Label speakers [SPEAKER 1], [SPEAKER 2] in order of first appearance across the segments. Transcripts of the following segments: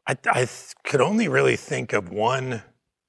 [SPEAKER 1] could only really think of one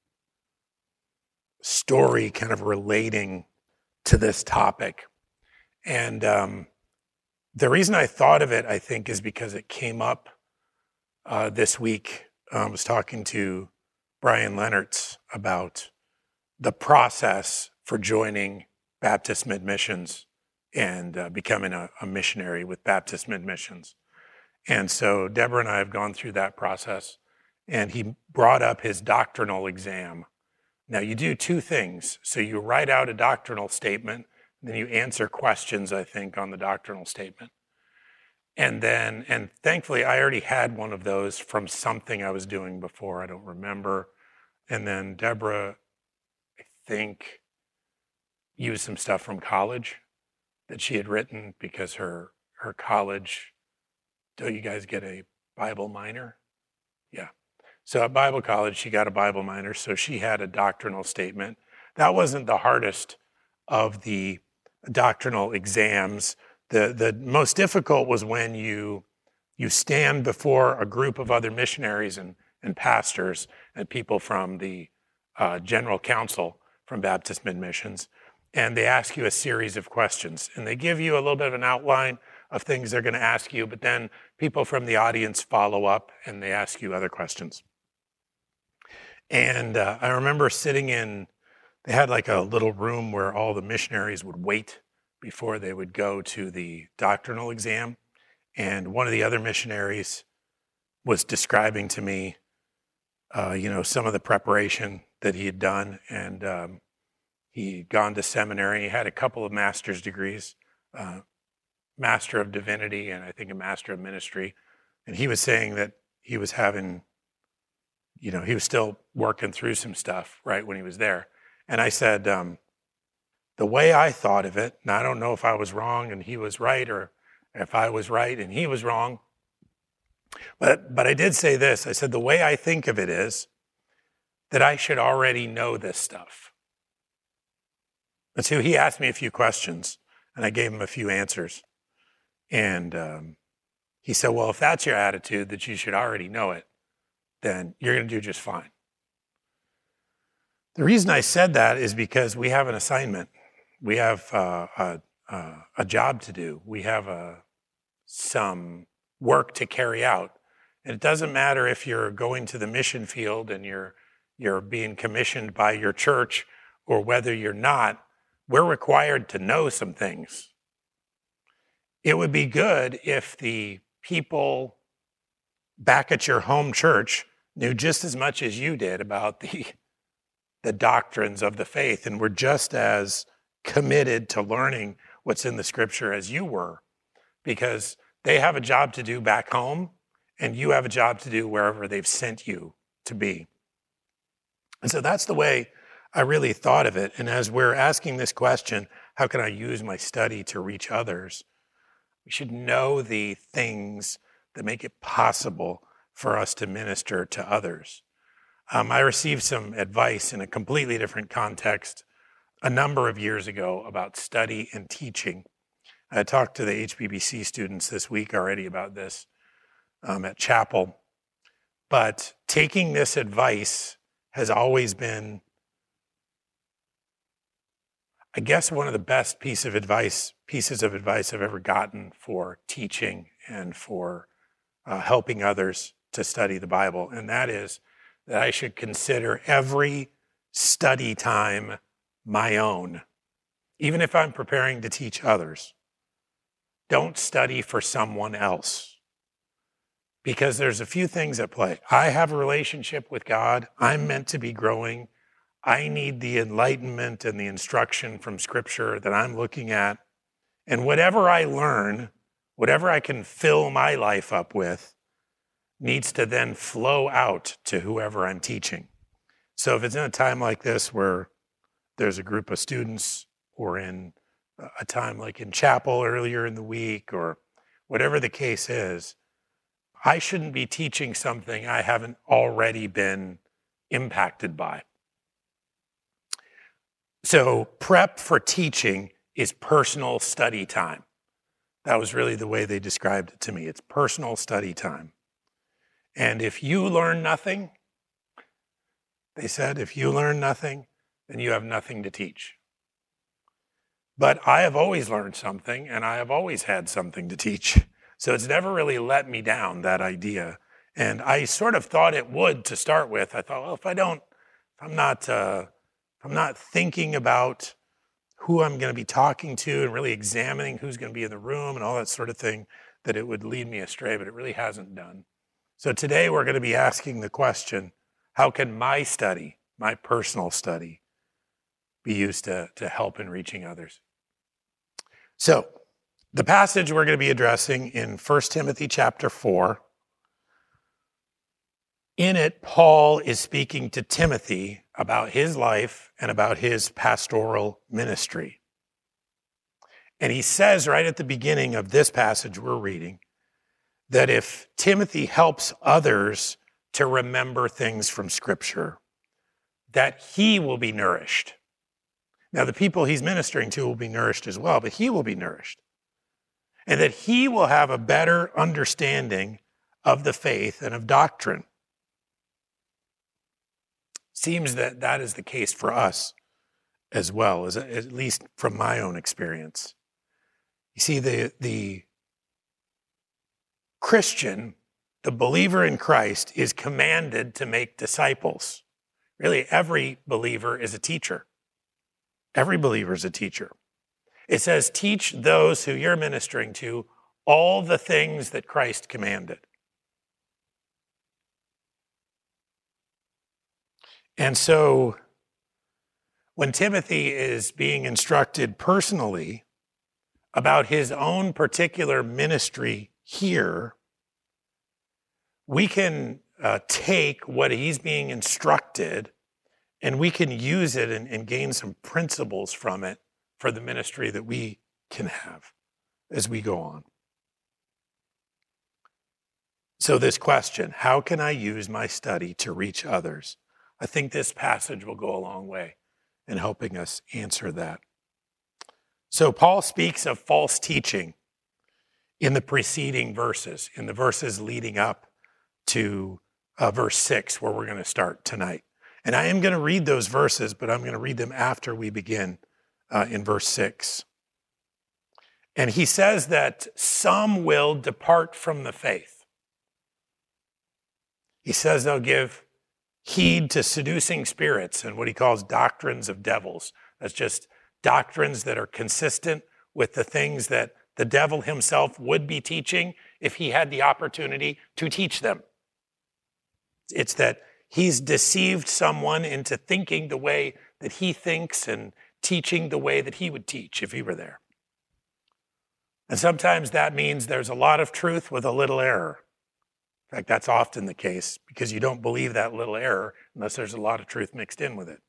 [SPEAKER 1] story kind of relating to this topic. And the reason I thought of it, I think, is because it came up this week. I was talking to Brian Leonards about the process for joining Baptist Mid-Missions and becoming a missionary with Baptist Mid-Missions. And so Deborah and I have gone through that process, and he brought up his doctrinal exam. Now, you do two things. So you write out a doctrinal statement, and then you answer questions, I think, on the doctrinal statement. And thankfully, I already had one of those from something I was doing before. I don't remember. And then Deborah, I think, used some stuff from college that she had written because her college, don't you guys get a Bible minor? Yeah. So at Bible college, she got a Bible minor, so she had a doctrinal statement. That wasn't the hardest of the doctrinal exams. The most difficult was when you stand before a group of other missionaries and pastors and people from the general council from Baptist Mid-Missions, and they ask you a series of questions. And they give you a little bit of an outline of things they're going to ask you, but then people from the audience follow up and they ask you other questions. And I remember they had like a little room where all the missionaries would wait before they would go to the doctrinal exam. And one of the other missionaries was describing to me, some of the preparation that he had done. And he'd gone to seminary. He had a couple of master's degrees, Master of Divinity, and I think a Master of Ministry. And he was saying that he was having, he was still working through some stuff right when he was there. And I said, the way I thought of it, and I don't know if I was wrong and he was right, or if I was right and he was wrong, but I did say this. I said, the way I think of it is that I should already know this stuff. And so he asked me a few questions, and I gave him a few answers. And he said, well, if that's your attitude, that you should already know it, then you're going to do just fine. The reason I said that is because we have an assignment. We have a job to do. We have some work to carry out. And it doesn't matter if you're going to the mission field and you're being commissioned by your church or whether you're not, we're required to know some things. It would be good if the people back at your home church knew just as much as you did about the doctrines of the faith and were just as committed to learning what's in the scripture as you were, because they have a job to do back home and you have a job to do wherever they've sent you to be. And so that's the way I really thought of it. And as we're asking this question, how can I use my study to reach others? We should know the things that make it possible for us to minister to others. I received some advice in a completely different context a number of years ago about study and teaching. I talked to the HBBC students this week already about this at chapel. But taking this advice has always been, I guess, one of the best pieces of advice I've ever gotten for teaching and for helping others to study the Bible. And that is that I should consider every study time my own, even if I'm preparing to teach others. Don't study for someone else, because there's a few things at play. I have a relationship with God. I'm meant to be growing. I need the enlightenment and the instruction from Scripture that I'm looking at. And whatever I learn, whatever I can fill my life up with, needs to then flow out to whoever I'm teaching. So if it's in a time like this where there's a group of students, or in a time like in chapel earlier in the week, or whatever the case is, I shouldn't be teaching something I haven't already been impacted by. So prep for teaching is personal study time. That was really the way they described it to me. It's personal study time. And if you learn nothing, they said, if you learn nothing, then you have nothing to teach. But I have always learned something, and I have always had something to teach. So it's never really let me down, that idea. And I sort of thought it would to start with. I thought, well, if I'm not thinking about who I'm going to be talking to and really examining who's going to be in the room and all that sort of thing, that it would lead me astray, but it really hasn't done. So today we're going to be asking the question, how can my study, my personal study, be used to help in reaching others? So the passage we're going to be addressing in 1 Timothy chapter 4, in it, Paul is speaking to Timothy about his life and about his pastoral ministry. And he says right at the beginning of this passage we're reading that if Timothy helps others to remember things from Scripture, that he will be nourished. Now, the people he's ministering to will be nourished as well, but he will be nourished. And that he will have a better understanding of the faith and of doctrine. Seems that that is the case for us as well, at least from my own experience. You see, the Christian, the believer in Christ, is commanded to make disciples. Really, every believer is a teacher. Every believer is a teacher. It says, teach those who you're ministering to all the things that Christ commanded. And so when Timothy is being instructed personally about his own particular ministry here, we can take what he's being instructed and we can use it and gain some principles from it for the ministry that we can have as we go on. So this question, how can I use my study to reach others? I think this passage will go a long way in helping us answer that. So Paul speaks of false teaching in the preceding verses, in the verses leading up to verse 6, where we're going to start tonight. And I am going to read those verses, but I'm going to read them after we begin in verse 6. And he says that some will depart from the faith. He says they'll give heed to seducing spirits and what he calls doctrines of devils. That's just doctrines that are consistent with the things that the devil himself would be teaching if he had the opportunity to teach them. It's that he's deceived someone into thinking the way that he thinks and teaching the way that he would teach if he were there. And sometimes that means there's a lot of truth with a little error. In fact, that's often the case because you don't believe that little error unless there's a lot of truth mixed in with it.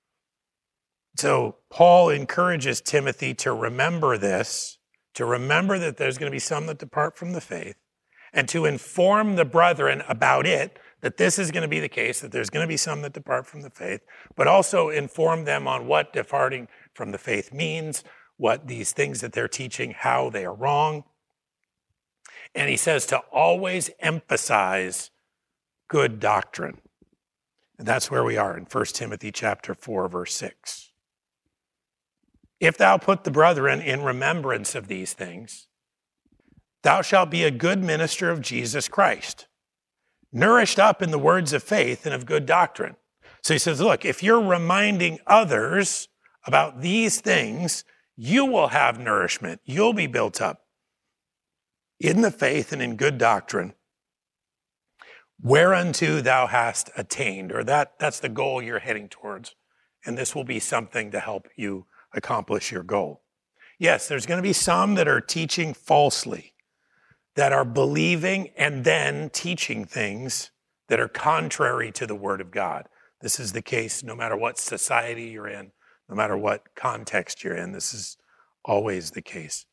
[SPEAKER 1] So Paul encourages Timothy to remember this, to remember that there's going to be some that depart from the faith, and to inform the brethren about it, that this is going to be the case, that there's going to be some that depart from the faith, but also inform them on what departing from the faith means, what these things that they're teaching, how they are wrong. And he says to always emphasize good doctrine. And that's where we are in 1 Timothy chapter 4, verse 6. If thou put the brethren in remembrance of these things, thou shalt be a good minister of Jesus Christ, nourished up in the words of faith and of good doctrine. So he says, look, if you're reminding others about these things, you will have nourishment. You'll be built up in the faith and in good doctrine, whereunto thou hast attained, or that's the goal you're heading towards. And this will be something to help you accomplish your goal. Yes, there's going to be some that are teaching falsely, that are believing and then teaching things that are contrary to the Word of God. This is the case no matter what society you're in, no matter what context you're in. This is always the case.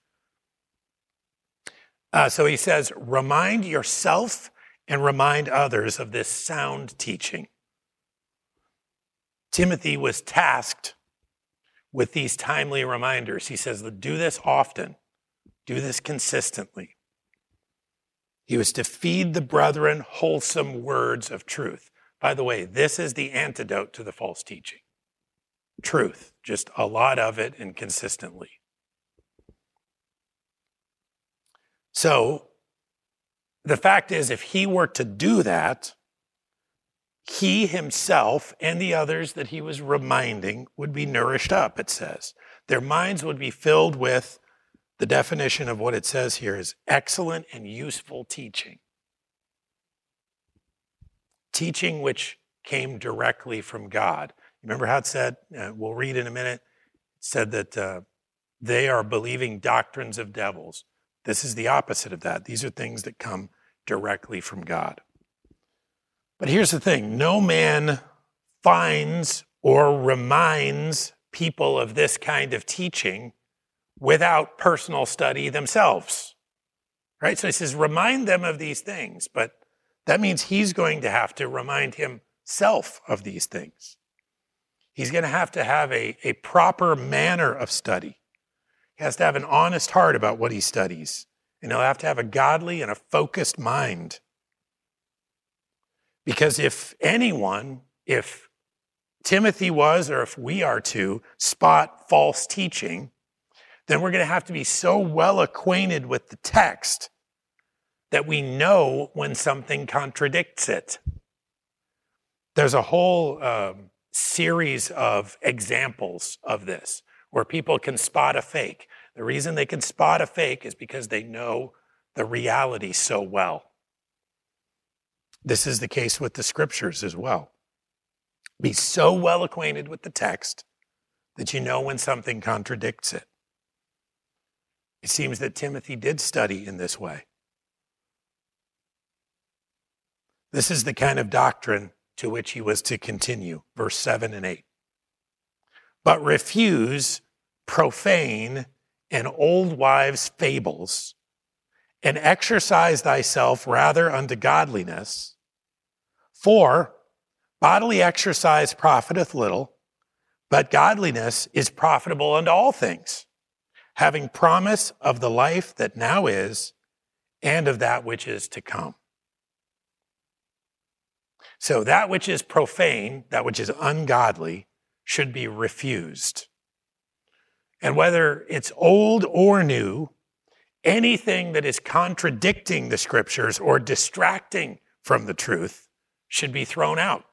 [SPEAKER 1] So he says, remind yourself and remind others of this sound teaching. Timothy was tasked with these timely reminders. He says, do this often. Do this consistently. He was to feed the brethren wholesome words of truth. By the way, this is the antidote to the false teaching. Truth, just a lot of it and consistently. So the fact is, if he were to do that, he himself and the others that he was reminding would be nourished up, it says. Their minds would be filled with the definition of what it says here is excellent and useful teaching. Teaching which came directly from God. Remember how it said, we'll read in a minute, it said that they are believing doctrines of devils. This is the opposite of that. These are things that come directly from God. But here's the thing, no man finds or reminds people of this kind of teaching without personal study themselves, right? So he says, remind them of these things, but that means he's going to have to remind himself of these things. He's going to have a proper manner of study. He has to have an honest heart about what he studies, and he'll have to have a godly and a focused mind. Because if Timothy was, or if we are to spot false teaching, then we're going to have to be so well acquainted with the text that we know when something contradicts it. There's a whole series of examples of this where people can spot a fake. The reason they can spot a fake is because they know the reality so well. This is the case with the scriptures as well. Be so well acquainted with the text that you know when something contradicts it. It seems that Timothy did study in this way. This is the kind of doctrine to which he was to continue, verse 7 and 8. But refuse profane and old wives' fables, and exercise thyself rather unto godliness. For bodily exercise profiteth little, but godliness is profitable unto all things, having promise of the life that now is and of that which is to come. So that which is profane, that which is ungodly, should be refused. And whether it's old or new, anything that is contradicting the scriptures or distracting from the truth should be thrown out.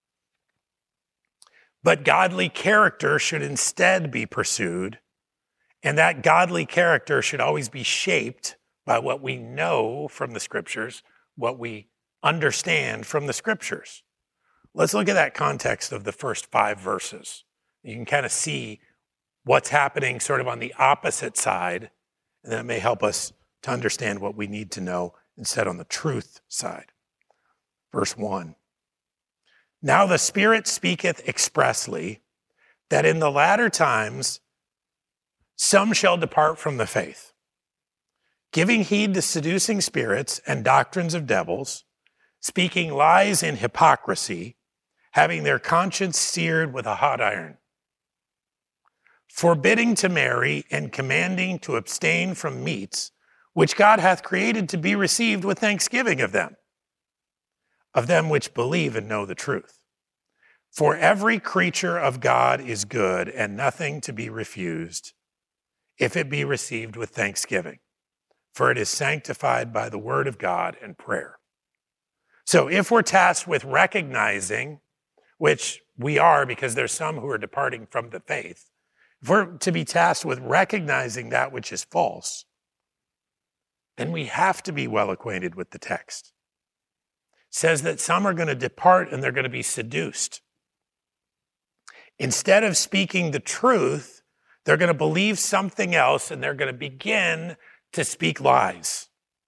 [SPEAKER 1] But godly character should instead be pursued, and that godly character should always be shaped by what we know from the scriptures, what we understand from the scriptures. Let's look at that context of the first 5 verses. You can kind of see what's happening sort of on the opposite side, and that may help us to understand what we need to know instead on the truth side. Verse 1. Now the Spirit speaketh expressly that in the latter times some shall depart from the faith, giving heed to seducing spirits and doctrines of devils, speaking lies in hypocrisy, having their conscience seared with a hot iron, forbidding to marry and commanding to abstain from meats, which God hath created to be received with thanksgiving of them which believe and know the truth. For every creature of God is good and nothing to be refused, if it be received with thanksgiving, for it is sanctified by the word of God and prayer. So if we're tasked with recognizing, which we are because there's some who are departing from the faith, if we're to be tasked with recognizing that which is false, then we have to be well acquainted with the text. It says that some are going to depart and they're going to be seduced. Instead of speaking the truth, they're going to believe something else and they're going to begin to speak lies.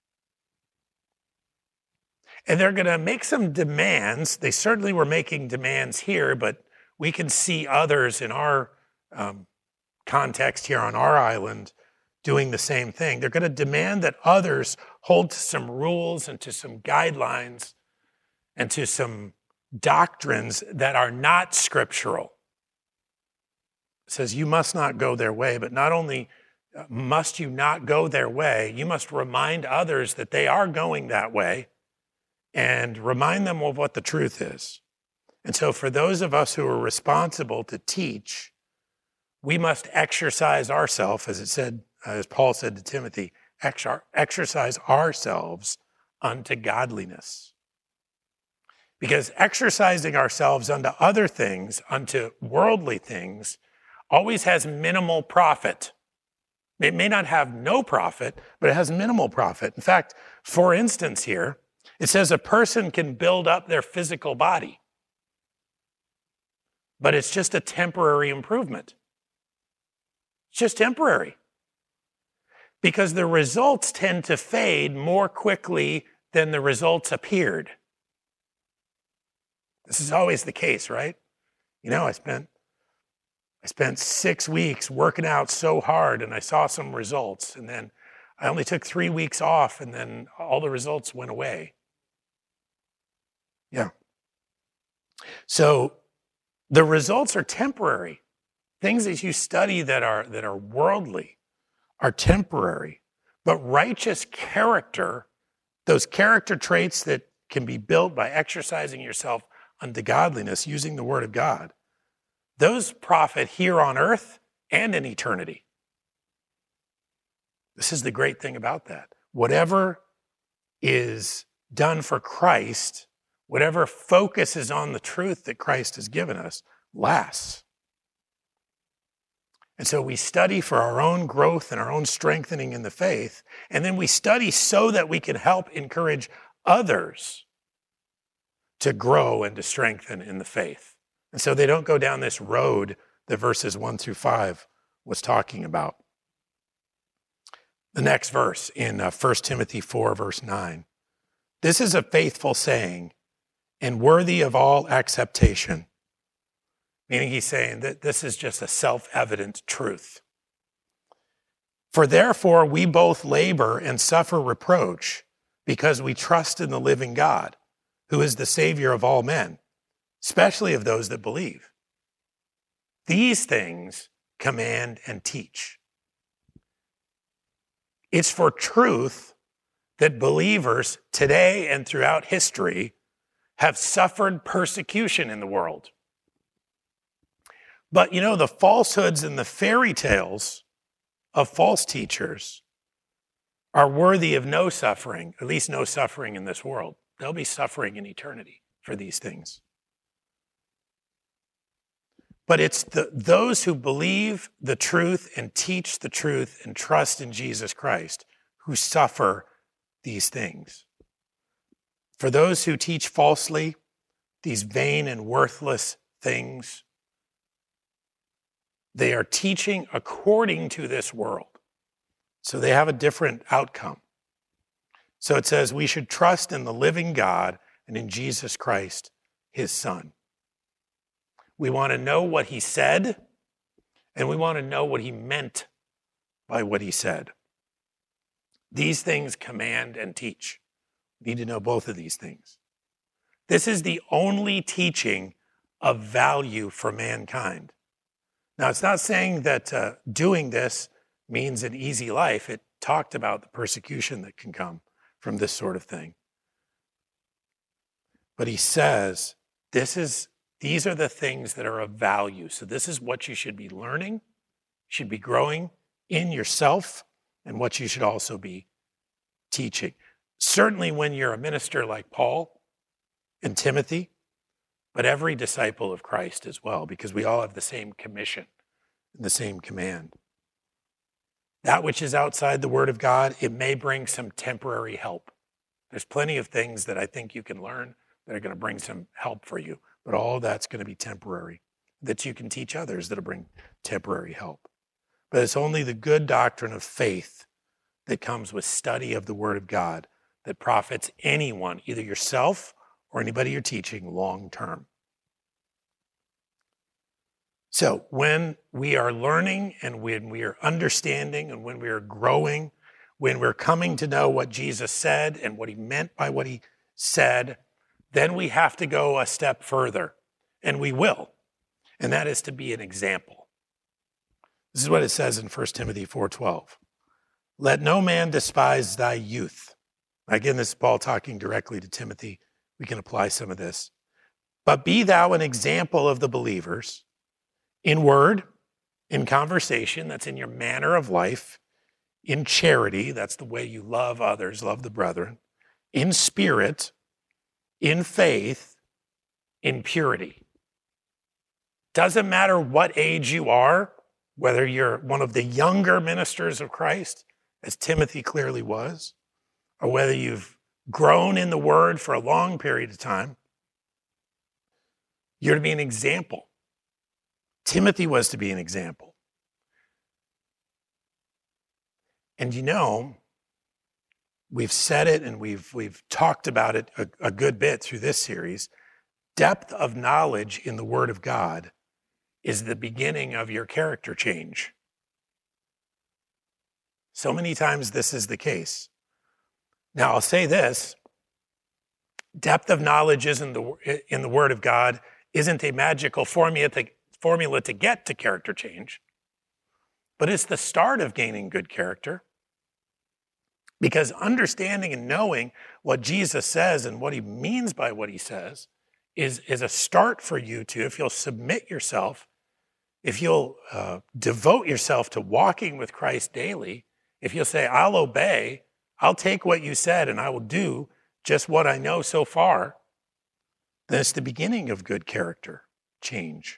[SPEAKER 1] And they're going to make some demands. They certainly were making demands here, but we can see others in our context here on our island doing the same thing. They're going to demand that others hold to some rules and to some guidelines and to some doctrines that are not scriptural. It says you must not go their way, but not only must you not go their way, you must remind others that they are going that way and remind them of what the truth is. And so for those of us who are responsible to teach, we must exercise ourselves, as Paul said to Timothy, exercise ourselves unto godliness. Because exercising ourselves unto other things, unto worldly things, always has minimal profit. It may not have no profit, but it has minimal profit. In fact, for instance here, it says a person can build up their physical body, but it's just a temporary improvement. It's just temporary. Because the results tend to fade more quickly than the results appeared. This is always the case, right? I spent 6 weeks working out so hard and I saw some results, and then I only took 3 weeks off and then all the results went away. Yeah. So the results are temporary. Things that you study that are worldly are temporary. But righteous character, those character traits that can be built by exercising yourself unto godliness, using the word of God, those profit here on earth and in eternity. This is the great thing about that. Whatever is done for Christ, whatever focuses on the truth that Christ has given us, lasts. And so we study for our own growth and our own strengthening in the faith, and then we study so that we can help encourage others to grow and to strengthen in the faith. And so they don't go down this road that verses 1-5 was talking about. The next verse in 1 Timothy 4, verse 9. This is a faithful saying and worthy of all acceptation. Meaning he's saying that this is just a self-evident truth. For therefore we both labor and suffer reproach because we trust in the living God, who is the Savior of all men, especially of those that believe. These things command and teach. It's for truth that believers today and throughout history have suffered persecution in the world. But the falsehoods and the fairy tales of false teachers are worthy of no suffering, at least no suffering in this world. They'll be suffering in eternity for these things. But it's those who believe the truth and teach the truth and trust in Jesus Christ who suffer these things. For those who teach falsely, these vain and worthless things, they are teaching according to this world. So they have a different outcome. So it says we should trust in the living God and in Jesus Christ, his Son. We want to know what he said, and we want to know what he meant by what he said. These things command and teach. We need to know both of these things. This is the only teaching of value for mankind. Now, it's not saying that doing this means an easy life. It talked about the persecution that can come from this sort of thing. But he says, these are the things that are of value. So this is what you should be learning, should be growing in yourself, and what you should also be teaching. Certainly when you're a minister like Paul and Timothy, but every disciple of Christ as well, because we all have the same commission and the same command. That which is outside the Word of God, it may bring some temporary help. There's plenty of things that I think you can learn that are going to bring some help for you, but all that's going to be temporary, that you can teach others that'll bring temporary help. But it's only the good doctrine of faith that comes with study of the Word of God that profits anyone, either yourself or anybody you're teaching, long term. So when we are learning and when we are understanding and when we are growing, when we're coming to know what Jesus said and what he meant by what he said, then we have to go a step further, and we will. And that is to be an example. This is what it says in 1 Timothy 4:12. Let no man despise thy youth. Again, this is Paul talking directly to Timothy. We can apply some of this. But be thou an example of the believers in word, in conversation, that's in your manner of life, in charity, that's the way you love others, love the brethren, in spirit, in faith, in purity. Doesn't matter what age you are, whether you're one of the younger ministers of Christ, as Timothy clearly was, or whether you've grown in the word for a long period of time, you're to be an example. Timothy was to be an example. And you know, we've said it and we've talked about it a good bit through this series. Depth of knowledge in the Word of God is the beginning of your character change. So many times this is the case. Now, I'll say this. Depth of knowledge in the Word of God isn't a magical formula to get to character change, but it's the start of gaining good character. Because understanding and knowing what Jesus says and what he means by what he says is a start for you to, if you'll submit yourself, if you'll devote yourself to walking with Christ daily, if you'll say, I'll obey, I'll take what you said and I will do just what I know so far, then it's the beginning of good character change.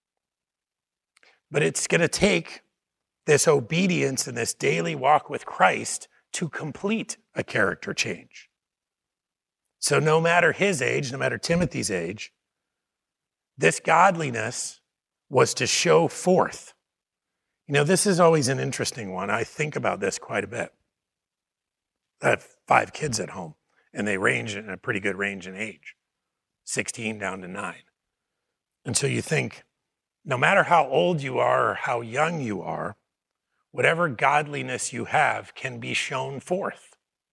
[SPEAKER 1] But it's going to take this obedience and this daily walk with Christ to complete a character change. So no matter his age, no matter Timothy's age, this godliness was to show forth. You know, this is always an interesting one. I think about this quite a bit. I have 5 kids at home, and they range in a pretty good range in age, 16 down to 9. And so you think, no matter how old you are or how young you are, whatever godliness you have can be shown forth.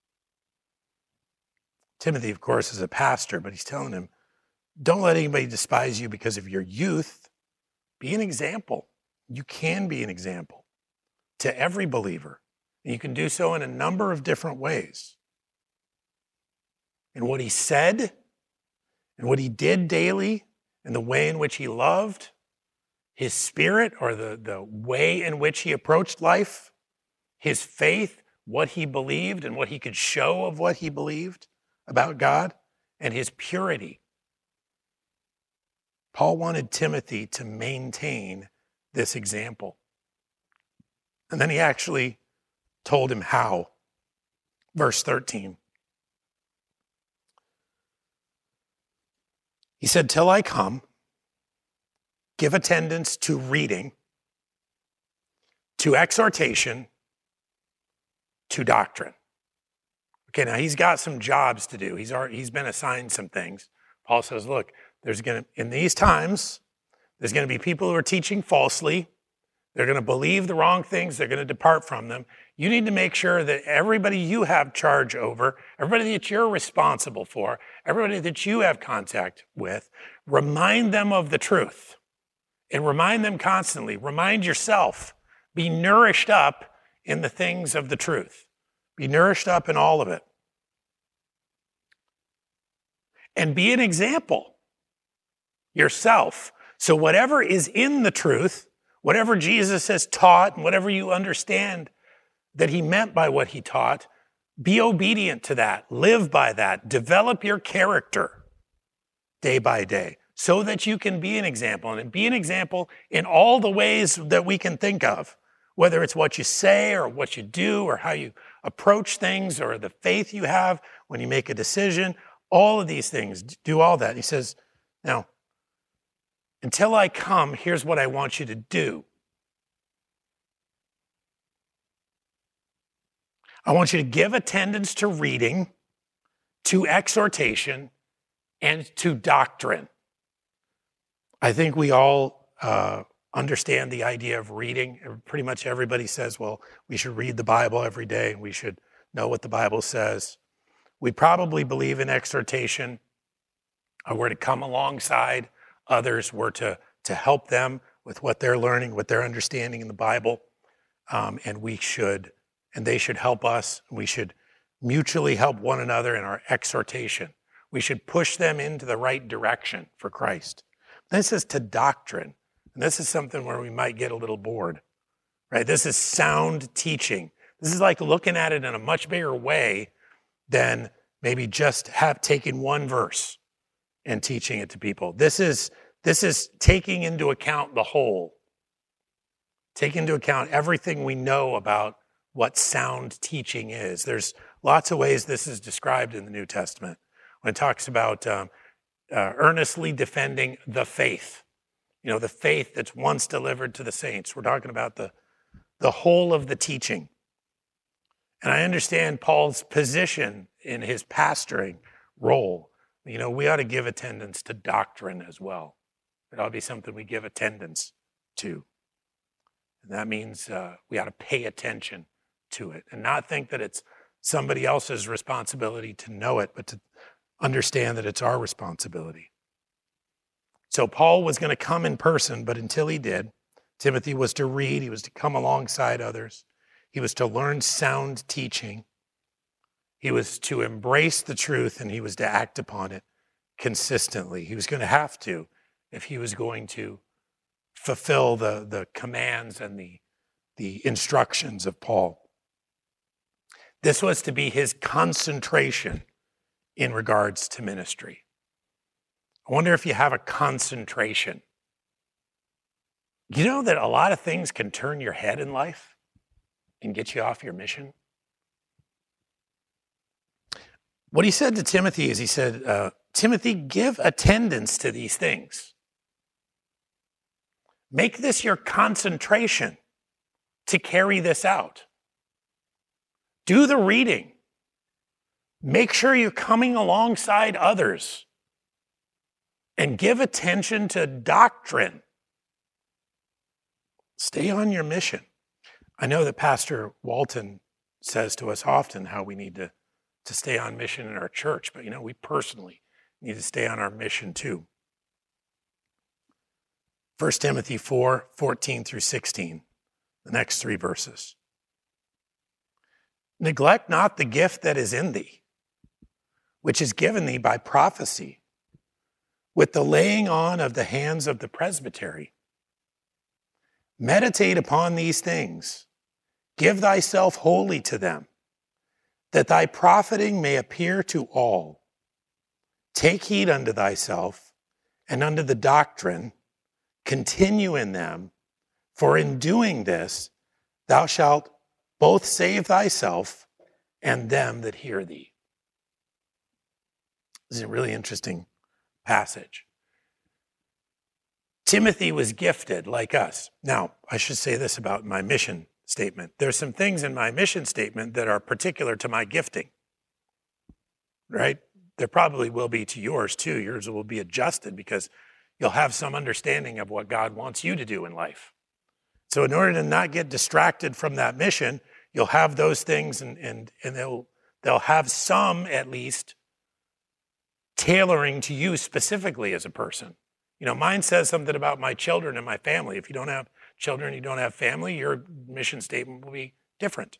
[SPEAKER 1] Timothy, of course, is a pastor, but he's telling him, don't let anybody despise you because of your youth. Be an example. You can be an example to every believer. And you can do so in a number of different ways. In what he said, and what he did daily, and the way in which he loved, his spirit, or the way in which he approached life, his faith, what he believed and what he could show of what he believed about God, and his purity. Paul wanted Timothy to maintain this example. And then he actually told him how. Verse 13. He said, till I come, give attendance to reading, to exhortation, to doctrine. Okay, now he's got some jobs to do. He's been assigned some things. Paul says, look, in these times, there's going to be people who are teaching falsely. They're going to believe the wrong things. They're going to depart from them. You need to make sure that everybody you have charge over, everybody that you're responsible for, everybody that you have contact with, remind them of the truth. And remind them constantly. Remind yourself. Be nourished up in the things of the truth. Be nourished up in all of it. And be an example yourself. So whatever is in the truth, whatever Jesus has taught, and whatever you understand that he meant by what he taught, be obedient to that. Live by that. Develop your character day by day so that you can be an example. And be an example in all the ways that we can think of, whether it's what you say or what you do or how you approach things or the faith you have when you make a decision. All of these things, do all that. He says, now, until I come, here's what I want you to do. I want you to give attendance to reading, to exhortation, and to doctrine. I think we all understand the idea of reading. Pretty much everybody says, well, we should read the Bible every day, and we should know what the Bible says. We probably believe in exhortation. We're to come alongside others. We're to help them with what they're learning, what they're understanding in the Bible, and they should help us. We should mutually help one another in our exhortation. We should push them into the right direction for Christ. This is to doctrine, and this is something where we might get a little bored, right? This is sound teaching. This is like looking at it in a much bigger way than maybe just taking one verse and teaching it to people. This is taking into account the whole, taking into account everything we know about what sound teaching is. There's lots of ways this is described in the New Testament. When it talks about earnestly defending the faith, the faith that's once delivered to the saints. We're talking about the whole of the teaching. And I understand Paul's position in his pastoring role. We ought to give attendance to doctrine as well. It ought to be something we give attendance to. And that means we ought to pay attention to it and not think that it's somebody else's responsibility to know it, but to understand that it's our responsibility. So Paul was going to come in person, but until he did, Timothy was to read, he was to come alongside others, he was to learn sound teaching, he was to embrace the truth, and he was to act upon it consistently. He was going to have to if he was going to fulfill the commands and the instructions of Paul. This was to be his concentration in regards to ministry. I wonder if you have a concentration. You know that a lot of things can turn your head in life and get you off your mission? What he said to Timothy is he said, Timothy, give attendance to these things. Make this your concentration to carry this out. Do the reading. Make sure you're coming alongside others. And give attention to doctrine. Stay on your mission. I know that Pastor Walton says to us often how we need to stay on mission in our church, but we personally need to stay on our mission too. 1 Timothy 4:14 through 16, the next 3 verses. Neglect not the gift that is in thee, which is given thee by prophecy, with the laying on of the hands of the presbytery. Meditate upon these things. Give thyself wholly to them, that thy profiting may appear to all. Take heed unto thyself and unto the doctrine. Continue in them, for in doing this thou shalt both save thyself and them that hear thee. This is a really interesting passage. Timothy was gifted like us. Now, I should say this about my mission statement. There's some things in my mission statement that are particular to my gifting, right? There probably will be to yours too. Yours will be adjusted because you'll have some understanding of what God wants you to do in life. So in order to not get distracted from that mission, you'll have those things and they'll have some, at least, tailoring to you specifically as a person. Mine says something about my children and my family. If you don't have children, you don't have family, your mission statement will be different.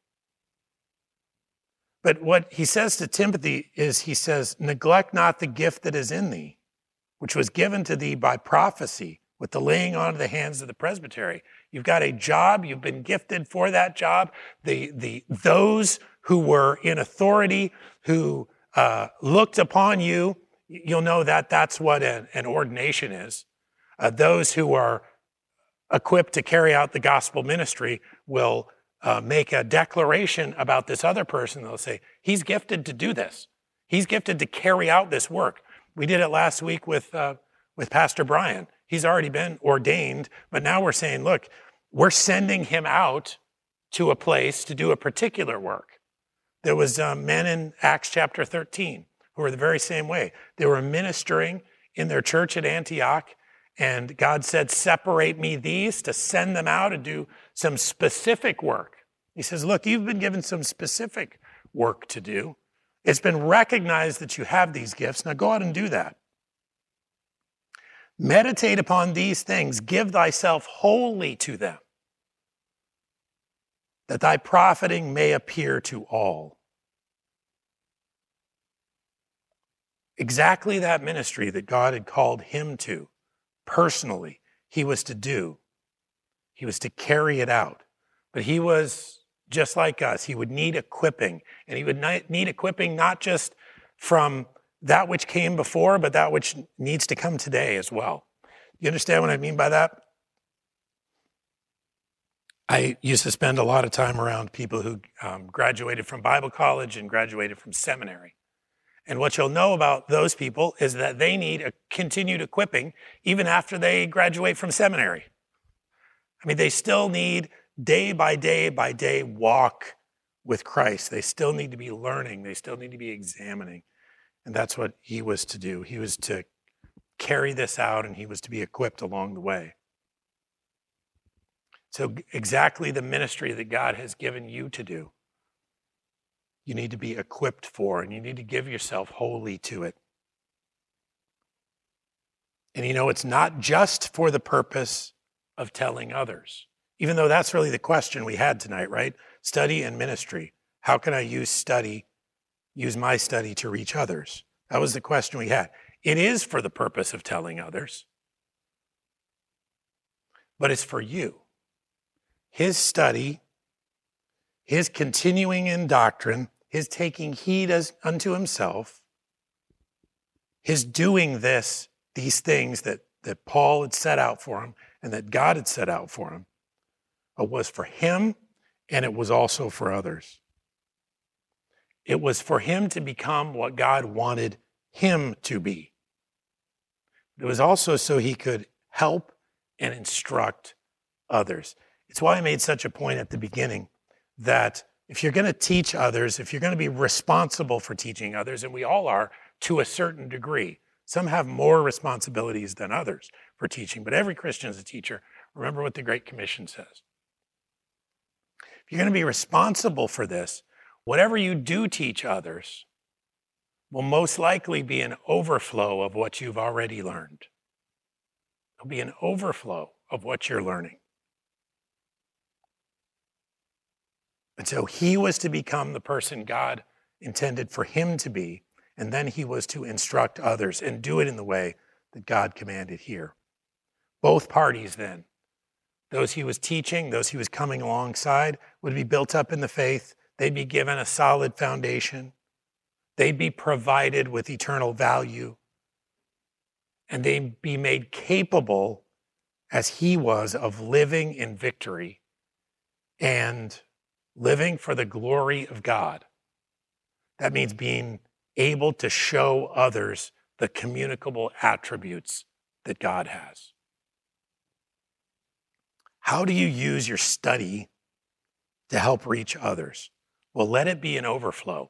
[SPEAKER 1] But what he says to Timothy is, he says, neglect not the gift that is in thee, which was given to thee by prophecy, with the laying on of the hands of the presbytery. You've got a job, you've been gifted for that job. Those who were in authority, who looked upon you, you'll know that that's what an ordination is. Those who are equipped to carry out the gospel ministry will make a declaration about this other person. They'll say, he's gifted to do this. He's gifted to carry out this work. We did it last week with Pastor Brian. He's already been ordained, but now we're saying, look, we're sending him out to a place to do a particular work. There was men in Acts chapter 13 who were the very same way. They were ministering in their church at Antioch, and God said, separate me these to send them out and do some specific work. He says, look, you've been given some specific work to do. It's been recognized that you have these gifts. Now go out and do that. Meditate upon these things, give thyself wholly to them, that thy profiting may appear to all. Exactly that ministry that God had called him to, personally, he was to do. He was to carry it out. But he was just like us. He would need equipping. And he would need equipping not just from that which came before, but that which needs to come today as well. You understand what I mean by that? I used to spend a lot of time around people who graduated from Bible college and graduated from seminary. And what you'll know about those people is that they need a continued equipping even after they graduate from seminary. I mean, they still need day by day walk with Christ. They still need to be learning. They still need to be examining. And that's what he was to do. He was to carry this out, and he was to be equipped along the way. So exactly the ministry that God has given you to do, you need to be equipped for, and you need to give yourself wholly to it. And it's not just for the purpose of telling others, even though that's really the question we had tonight, right? Study and ministry. How can I use my study to reach others? That was the question we had. It is for the purpose of telling others, but it's for you. His study, his continuing in doctrine, his taking heed unto himself, his doing these things that Paul had set out for him and that God had set out for him, was for him, and it was also for others. It was for him to become what God wanted him to be. It was also so he could help and instruct others. It's why I made such a point at the beginning that if you're going to teach others, if you're going to be responsible for teaching others, and we all are to a certain degree, some have more responsibilities than others for teaching, but every Christian is a teacher. Remember what the Great Commission says. If you're going to be responsible for this, whatever you do teach others will most likely be an overflow of what you've already learned. It'll be an overflow of what you're learning. And so he was to become the person God intended for him to be, and then he was to instruct others and do it in the way that God commanded here. Both parties then, those he was teaching, those he was coming alongside, would be built up in the faith. They'd be given a solid foundation. They'd be provided with eternal value. And they'd be made capable, as he was, of living in victory and living for the glory of God. That means being able to show others the communicable attributes that God has. How do you use your study to help reach others? Well, let it be an overflow.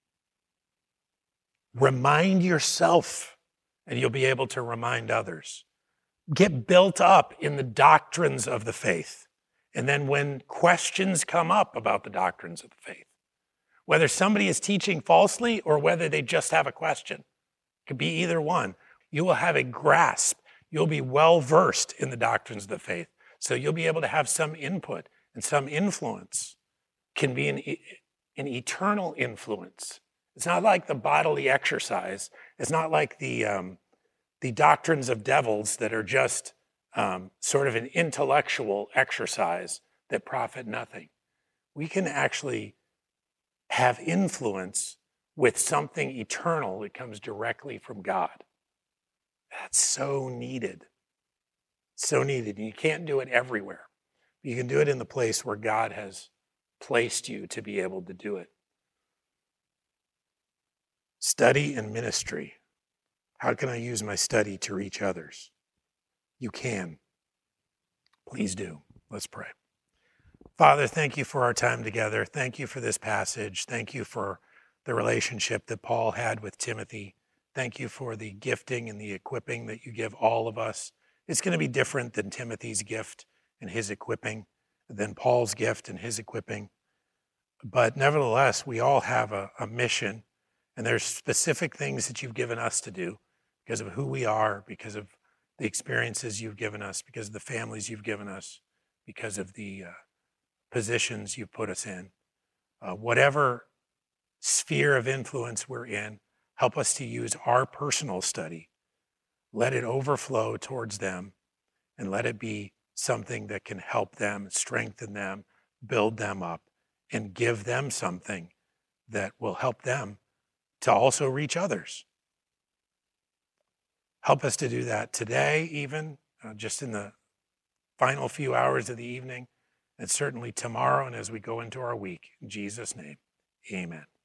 [SPEAKER 1] Remind yourself, and you'll be able to remind others. Get built up in the doctrines of the faith. And then when questions come up about the doctrines of the faith, whether somebody is teaching falsely or whether they just have a question, it could be either one, you will have a grasp. You'll be well-versed in the doctrines of the faith. So you'll be able to have some input and some influence. Can be an eternal influence. It's not like the bodily exercise. It's not like the doctrines of devils that are just sort of an intellectual exercise that profit nothing. We can actually have influence with something eternal that comes directly from God. That's so needed. So needed. And you can't do it everywhere. You can do it in the place where God has placed you to be able to do it. Study and ministry. How can I use my study to reach others? You can. Please do. Let's pray. Father, thank you for our time together. Thank you for this passage. Thank you for the relationship that Paul had with Timothy. Thank you for the gifting and the equipping that you give all of us. It's going to be different than Timothy's gift and his equipping, than Paul's gift and his equipping. But nevertheless, we all have a mission, and there's specific things that you've given us to do because of who we are, because of the experiences you've given us, because of the families you've given us, because of the positions you've put us in. Whatever sphere of influence we're in, help us to use our personal study. Let it overflow towards them, and let it be something that can help them, strengthen them, build them up, and give them something that will help them to also reach others. Help us to do that today, even just in the final few hours of the evening, and certainly tomorrow and as we go into our week. In Jesus' name, amen.